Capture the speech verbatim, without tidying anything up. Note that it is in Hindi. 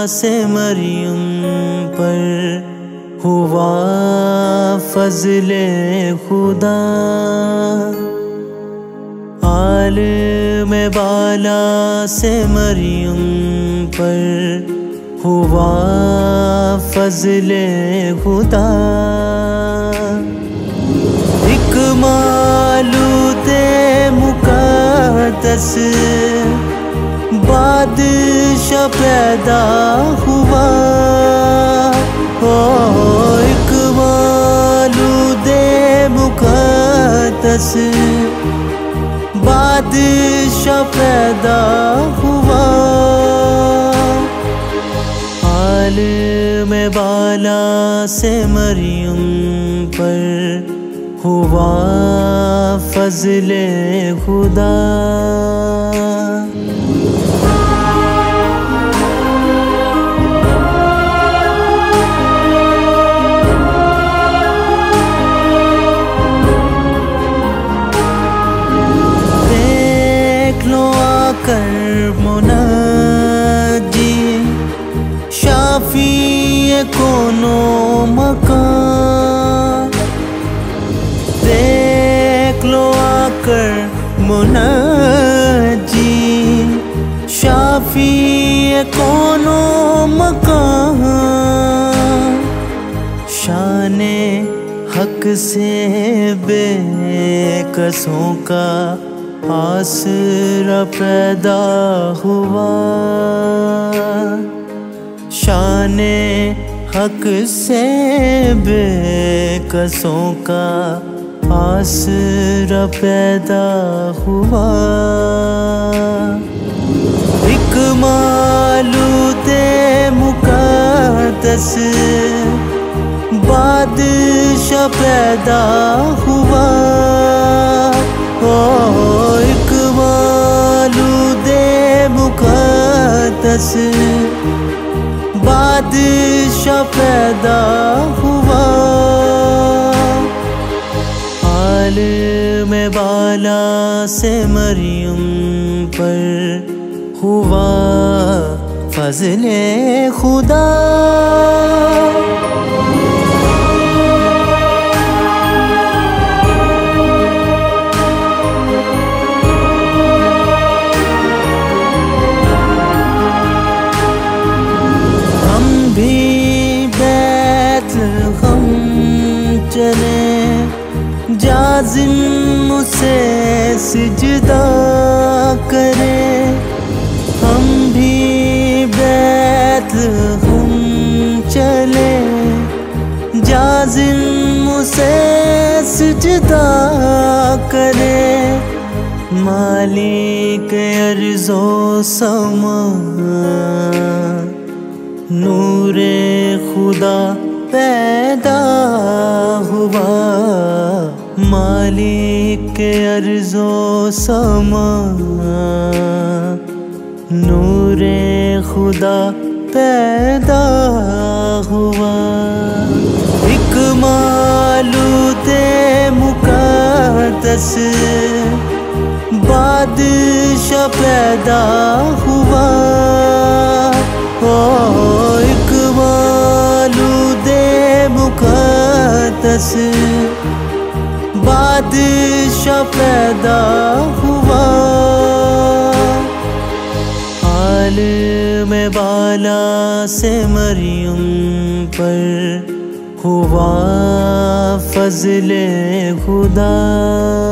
से मरियम पर हुआ फज़ले खुदा। आलिम बाला से मरियम पर हुआ फज़ले खुदा। एक मालूदे मुक़द्दस बादशाह पैदा हुआ। ओ एक मालूदे मुक़द्दस बादशाह पैदा हुआ। आलिम बाला से मरियम पर हुआ फज़ले खुदा। कर मुनाजी शाफी कोनो मकान। देख लो आकर मुनाजी शाफी कोनो मकान। शाने हक से बेकसों का आसरा पैदा हुआ। शाने हक से बेकसों का आसरा पैदा हुआ। एक मालूदे मुक़द्दस बादशाह पैदा हुआ। ओ एक मालूदे मुक़द्दस बादशाह पैदा हुआ। आलिम बाला से मरियम पर हुआ फज़ले खुदा। चले जाज़िम से सिजदा करें। हम भी बैतलहम चले जाज़िम से सिजदा करें। मालिक अर्ज़ो समा नूरे खुदा पैदा हुआ। मालिक अर्ज़ो समा नूरे खुदा पैदा हुआ। एक मालूदे मुक़द्दस बादशाह पैदा हुआ। ओ एक मालूदे मुक़द्दस बादशाह पैदा हुआ। आलिम बाला से मरियम पर हुआ फज़ले खुदा।